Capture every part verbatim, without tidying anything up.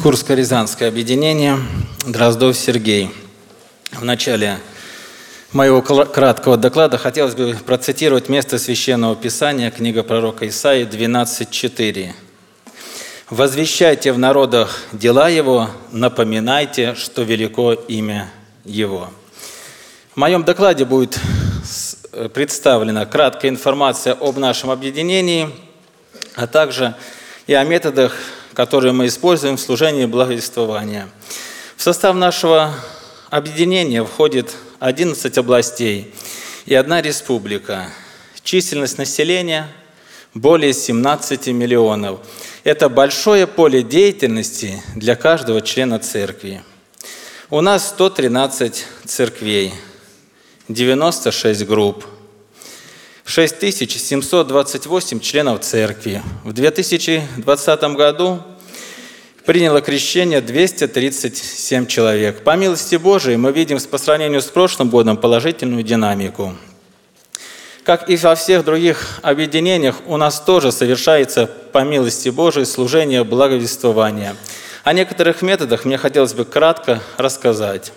Курско-Рязанское объединение, Дроздов Сергей. В начале моего краткого доклада хотелось бы процитировать место Священного Писания, книга пророка Исаии двенадцать четыре. «Возвещайте в народах дела Его, напоминайте, что велико имя Его». В моем докладе будет представлена краткая информация об нашем объединении, а также и о методах, которые мы используем в служении благовествования. В состав нашего объединения входит одиннадцать областей и одна республика. Численность населения более семнадцати миллионов. Это большое поле деятельности для каждого члена церкви. У нас сто тринадцать церквей, девяносто шесть групп, шесть тысяч семьсот двадцать восемь членов церкви. В две тысячи двадцатом году приняло крещение двести тридцать семь человек. По милости Божией мы видим по сравнению с прошлым годом положительную динамику. Как и во всех других объединениях, у нас тоже совершается по милости Божией служение благовествования. О некоторых методах мне хотелось бы кратко рассказать.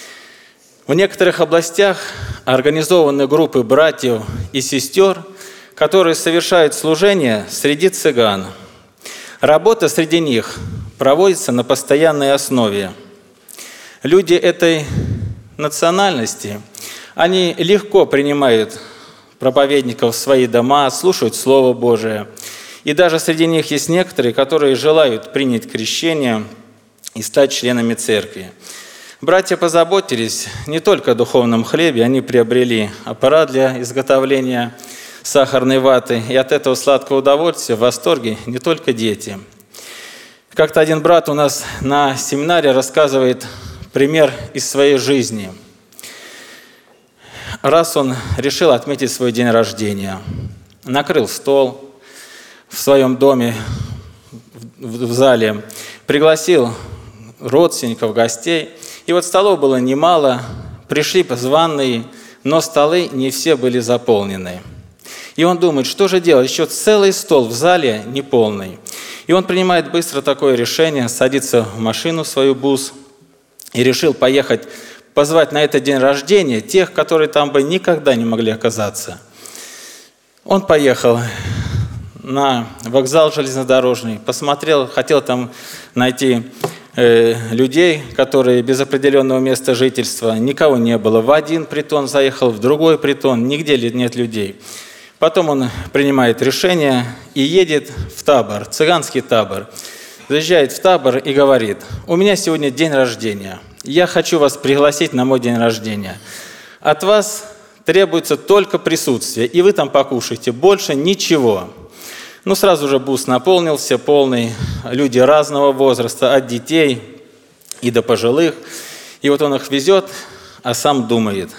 В некоторых областях организованы группы братьев и сестер, которые совершают служение среди цыган. Работа среди них проводится на постоянной основе. Люди этой национальности, они легко принимают проповедников в свои дома, слушают Слово Божие. И даже среди них есть некоторые, которые желают принять крещение и стать членами церкви. Братья позаботились не только о духовном хлебе, они приобрели аппарат для изготовления сахарной ваты, и от этого сладкого удовольствия в восторге не только дети. Как-то один брат у нас на семинаре рассказывает пример из своей жизни. Раз он решил отметить свой день рождения, накрыл стол в своем доме, в зале, пригласил родственников, гостей. И вот столов было немало, пришли позванные, но столы не все были заполнены. И он думает, что же делать, еще целый стол в зале неполный. И он принимает быстро такое решение, садится в машину свою бус и решил поехать, позвать на этот день рождения тех, которые там бы никогда не могли оказаться. Он поехал на вокзал железнодорожный, посмотрел, хотел там найти э, людей, которые без определенного места жительства, никого не было. В один притон заехал, в другой притон, нигде нет людей. Потом он принимает решение и едет в табор, цыганский табор. Заезжает в табор и говорит: «У меня сегодня день рождения. Я хочу вас пригласить на мой день рождения. От вас требуется только присутствие, и вы там покушаете. Больше ничего». Ну, сразу же бус наполнился, полный, люди разного возраста, от детей и до пожилых. И вот он их везет, а сам думает: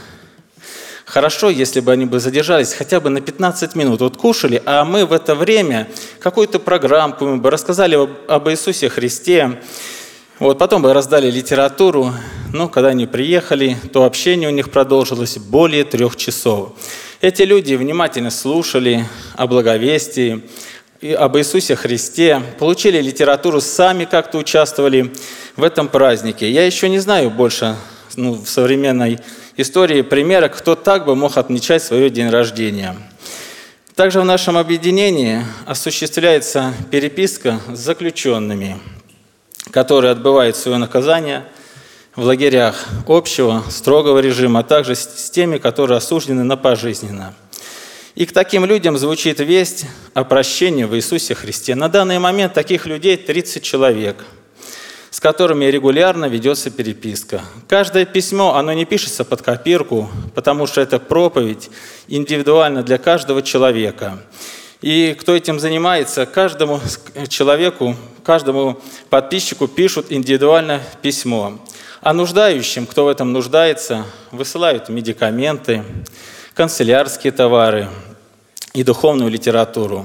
хорошо, если бы они бы задержались хотя бы на пятнадцать минут. Вот кушали, а мы в это время какую-то программку мы бы рассказали об Иисусе Христе. Вот, потом бы раздали литературу. Ну, когда они приехали, то общение у них продолжилось более трех часов. Эти люди внимательно слушали о благовестии, и об Иисусе Христе, получили литературу, сами как-то участвовали в этом празднике. Я еще не знаю больше ну, в современной истории примера, кто так бы мог отмечать свой день рождения. Также в нашем объединении осуществляется переписка с заключенными, которые отбывают свое наказание в лагерях общего, строгого режима, а также с теми, которые осуждены на пожизненно. И к таким людям звучит весть о прощении в Иисусе Христе. На данный момент таких людей тридцать человек, с которыми регулярно ведется переписка. Каждое письмо, оно не пишется под копирку, потому что это проповедь индивидуально для каждого человека. И кто этим занимается, каждому человеку, каждому подписчику пишут индивидуально письмо. А нуждающим, кто в этом нуждается, высылают медикаменты, канцелярские товары и духовную литературу.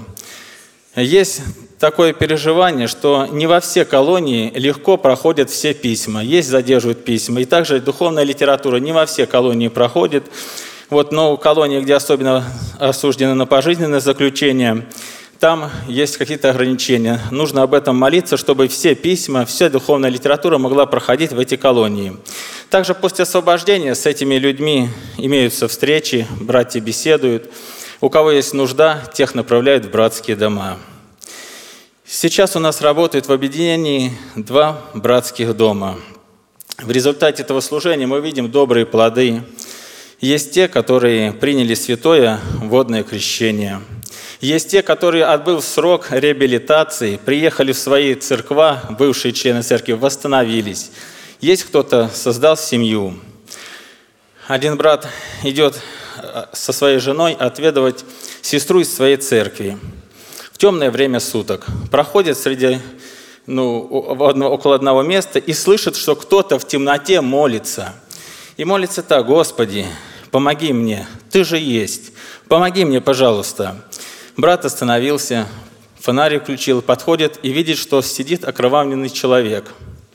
Есть такое переживание, что не во все колонии легко проходят все письма. Есть задерживают письма. И также духовная литература не во все колонии проходит. Вот, но колонии, где особенно осуждены на пожизненное заключение, там есть какие-то ограничения. Нужно об этом молиться, чтобы все письма, вся духовная литература могла проходить в эти колонии. Также после освобождения с этими людьми имеются встречи, братья беседуют. У кого есть нужда, тех направляют в братские дома. Сейчас у нас работает в объединении два братских дома. В результате этого служения мы видим добрые плоды. Есть те, которые приняли святое водное крещение. Есть те, которые, отбыв срок реабилитации, приехали в свои церква, бывшие члены церкви, восстановились. Есть кто-то создал семью. Один брат идет со своей женой отведывать сестру из своей церкви. В темное время суток проходит среди, ну, около одного места и слышит, что кто-то в темноте молится. И молится так: «Господи, помоги мне, Ты же есть, помоги мне, пожалуйста». Брат остановился, фонарик включил, подходит и видит, что сидит окровавленный человек.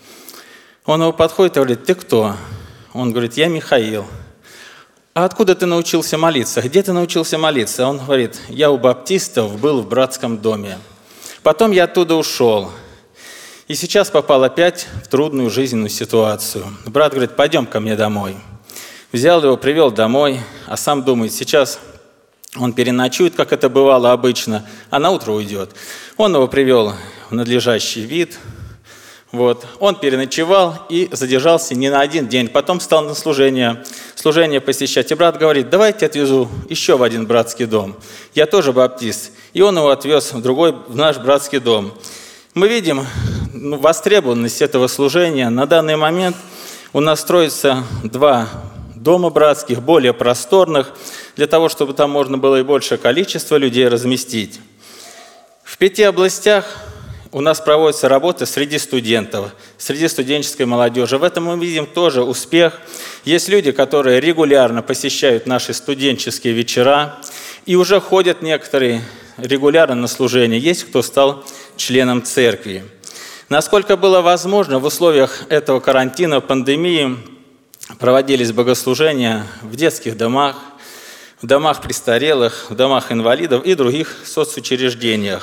Он его подходит и говорит: «Ты кто?» Он говорит: «Я Михаил». «А откуда ты научился молиться? Где ты научился молиться?» Он говорит: «Я у баптистов был в братском доме. Потом я оттуда ушел. И сейчас попал опять в трудную жизненную ситуацию». Брат говорит: «Пойдем ко мне домой». Взял его, привел домой, а сам думает: сейчас он переночует, как это бывало обычно, а на утро уйдет. Он его привел в надлежащий вид. Вот. Он переночевал и задержался не на один день. Потом стал на служение, служение посещать. И брат говорит: «Давайте отвезу еще в один братский дом. Я тоже баптист». И он его отвез в другой, в наш братский дом. Мы видим, ну, востребованность этого служения. На данный момент у нас строится два дома братских, более просторных, для того, чтобы там можно было и большее количество людей разместить. В пяти областях у нас проводится работа среди студентов, среди студенческой молодежи. В этом мы видим тоже успех. Есть люди, которые регулярно посещают наши студенческие вечера, и уже ходят некоторые регулярно на служение. Есть кто стал членом церкви. Насколько было возможно, в условиях этого карантина, пандемии, проводились богослужения в детских домах, в домах престарелых, в домах инвалидов и других соцучреждениях.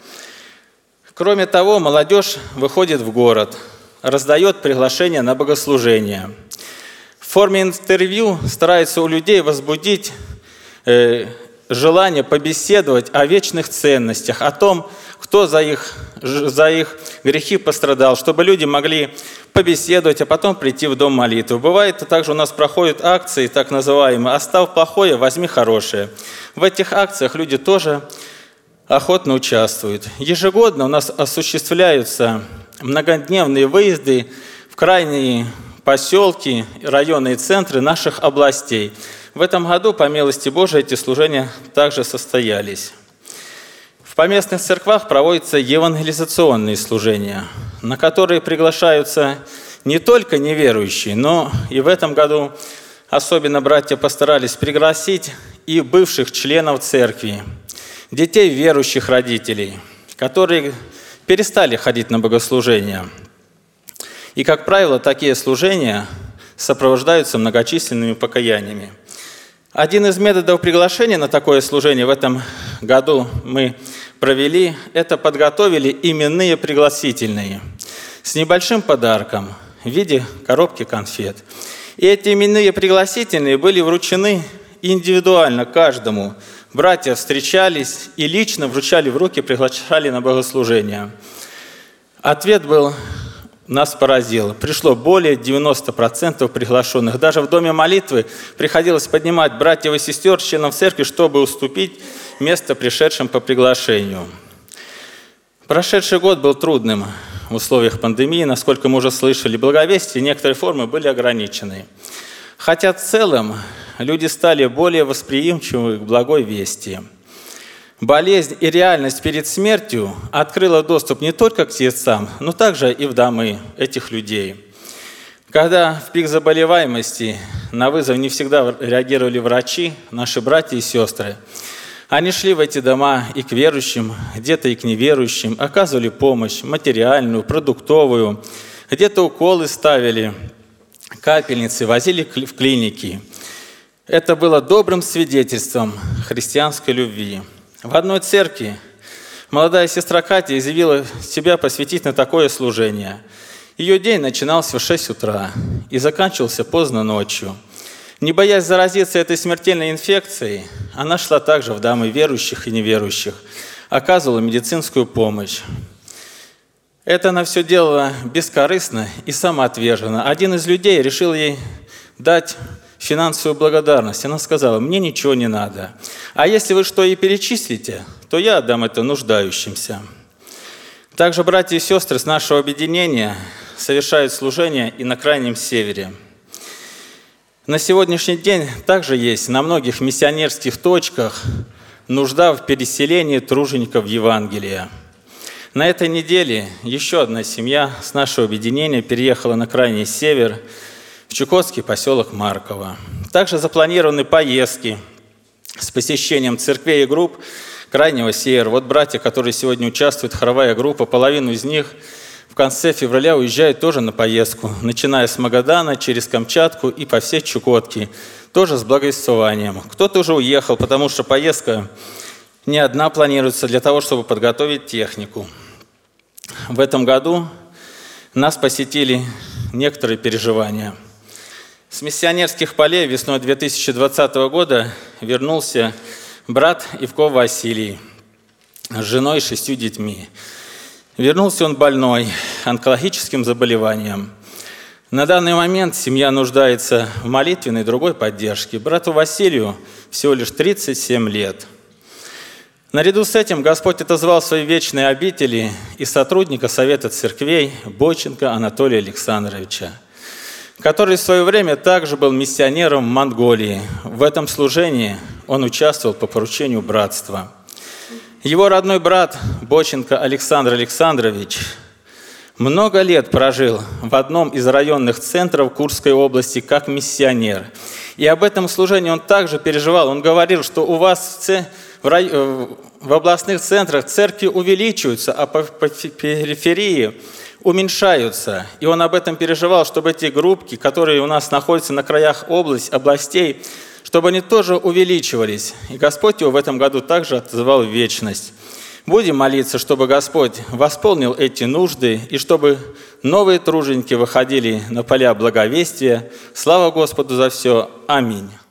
Кроме того, молодежь выходит в город, раздает приглашения на богослужение. В форме интервью старается у людей возбудить э, желание побеседовать о вечных ценностях, о том, кто за их, за их грехи пострадал, чтобы люди могли побеседовать, а потом прийти в дом молитвы. Бывает, также у нас проходят акции, так называемые «Оставь плохое, возьми хорошее». В этих акциях люди тоже охотно участвуют. Ежегодно у нас осуществляются многодневные выезды в крайние поселки, районные центры наших областей. В этом году, по милости Божией, эти служения также состоялись. В поместных церквах проводятся евангелизационные служения, на которые приглашаются не только неверующие, но и в этом году особенно братья постарались пригласить и бывших членов церкви, детей верующих родителей, которые перестали ходить на богослужения. И, как правило, такие служения сопровождаются многочисленными покаяниями. Один из методов приглашения на такое служение в этом году мы провели, это подготовили именные пригласительные с небольшим подарком в виде коробки конфет. И эти именные пригласительные были вручены индивидуально каждому. Братья встречались и лично вручали в руки, приглашали на богослужение. Ответ был, нас поразил. Пришло более девяноста процентов приглашенных. Даже в доме молитвы приходилось поднимать братьев и сестер, членов церкви, чтобы уступить место пришедшим по приглашению. Прошедший год был трудным в условиях пандемии, насколько мы уже слышали. Благовестие, некоторые формы были ограничены. Хотя в целом люди стали более восприимчивы к благой вести. Болезнь и реальность перед смертью открыла доступ не только к сердцам, но также и в домы этих людей. Когда в пик заболеваемости на вызов не всегда реагировали врачи, наши братья и сестры, они шли в эти дома и к верующим, где-то и к неверующим, оказывали помощь материальную, продуктовую, где-то уколы ставили, капельницы возили в клиники. Это было добрым свидетельством христианской любви. В одной церкви молодая сестра Катя изъявила себя посвятить на такое служение. Ее день начинался в шесть утра и заканчивался поздно ночью. Не боясь заразиться этой смертельной инфекцией, она шла также в домы верующих и неверующих, оказывала медицинскую помощь. Это она все делала бескорыстно и самоотверженно. Один из людей решил ей дать финансовую благодарность. Она сказала: «Мне ничего не надо. А если вы что и перечислите, то я отдам это нуждающимся». Также братья и сестры с нашего объединения совершают служение и на Крайнем Севере. На сегодняшний день также есть на многих миссионерских точках нужда в переселении тружеников Евангелия. На этой неделе еще одна семья с нашего объединения переехала на Крайний Север, в чукотский поселок Марково. Также запланированы поездки с посещением церквей и групп Крайнего Севера. Вот братья, которые сегодня участвуют, хоровая группа, половину из них в конце февраля уезжают тоже на поездку, начиная с Магадана, через Камчатку и по всей Чукотке, тоже с благовествованием. Кто-то уже уехал, потому что поездка не одна планируется для того, чтобы подготовить технику. В этом году нас посетили некоторые переживания. С миссионерских полей весной две тысячи двадцатого года вернулся брат Ивков Василий с женой и шестью детьми. Вернулся он больной, онкологическим заболеванием. На данный момент семья нуждается в молитвенной и другой поддержке. Брату Василию всего лишь тридцать семь лет. Наряду с этим Господь отозвал в свои вечные обители и сотрудника Совета церквей Бойченко Анатолия Александровича, который в свое время также был миссионером в Монголии. В этом служении он участвовал по поручению братства. Его родной брат Бойченко Александр Александрович много лет прожил в одном из районных центров Курской области как миссионер. И об этом служении он также переживал. Он говорил, что у вас в центре, В, рай... в областных центрах церкви увеличиваются, а по, по периферии уменьшаются. И он об этом переживал, чтобы эти группки, которые у нас находятся на краях область, областей, чтобы они тоже увеличивались. И Господь его в этом году также отзывал в вечность. Будем молиться, чтобы Господь восполнил эти нужды и чтобы новые труженики выходили на поля благовестия. Слава Господу за все. Аминь.